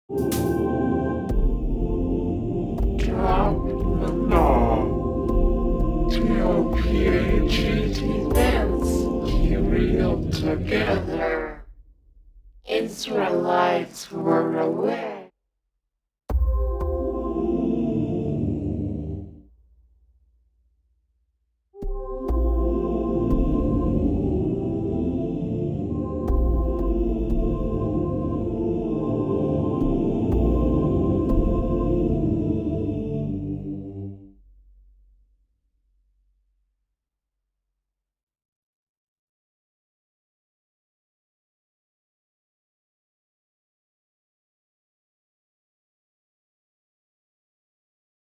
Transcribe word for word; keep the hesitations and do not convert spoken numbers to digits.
Drop the knob. T O P H E T dance. Keep together. Israelites were aware.